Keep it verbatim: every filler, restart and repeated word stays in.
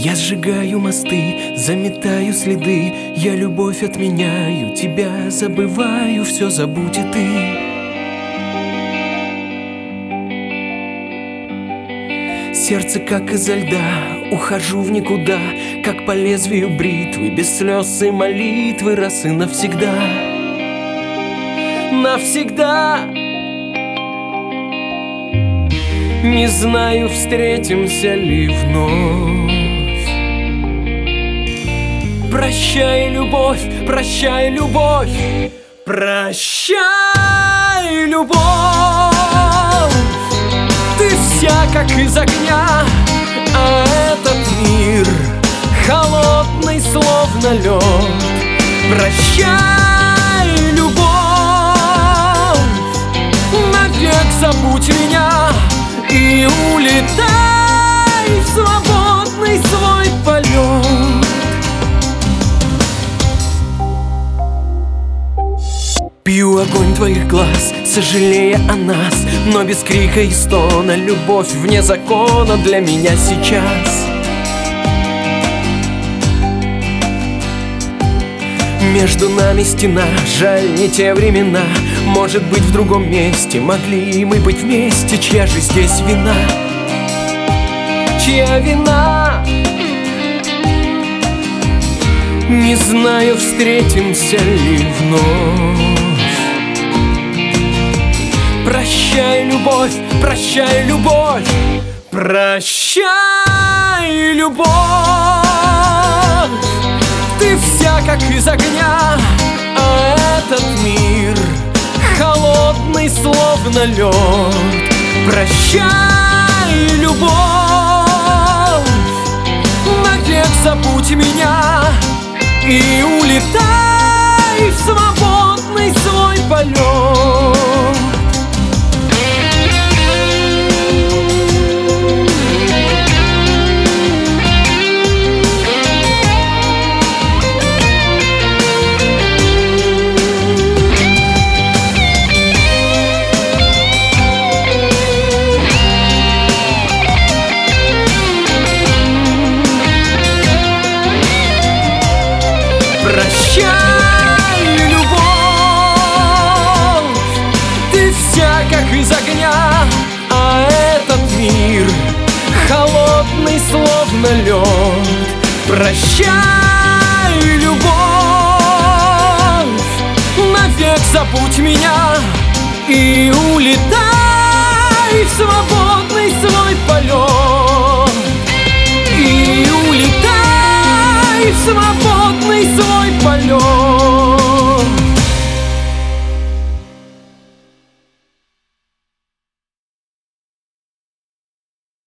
Я сжигаю мосты, заметаю следы. Я любовь отменяю, тебя забываю, все забудь и ты. Сердце как изо льда, ухожу в никуда, как по лезвию бритвы, без слез и молитвы, раз и навсегда. Навсегда. Не знаю, встретимся ли вновь. Прощай, любовь, прощай, любовь, прощай, любовь. Ты вся как из огня, а этот мир холодный, словно лед. Прощай, любовь, навек забудь меня и улетай в свободный свой полет. Пью огонь твоих глаз, сожалея о нас, но без крика и стона. Любовь вне закона для меня сейчас. Между нами стена, жаль, не те времена. Может быть, в другом месте могли мы быть вместе. Чья же здесь вина? Чья вина? Не знаю, встретимся ли вновь. Прощай, любовь, прощай, любовь, прощай, любовь. Ты вся как из огня, а этот мир холодный, словно лед. Прощай, любовь, навек забудь меня и улетай в свободный свой полет. Прощай, любовь, ты вся как из огня, а этот мир холодный, словно лед. Прощай, любовь, навек забудь меня и улетай в свободный свой полет. И улетай в свободный свой полет.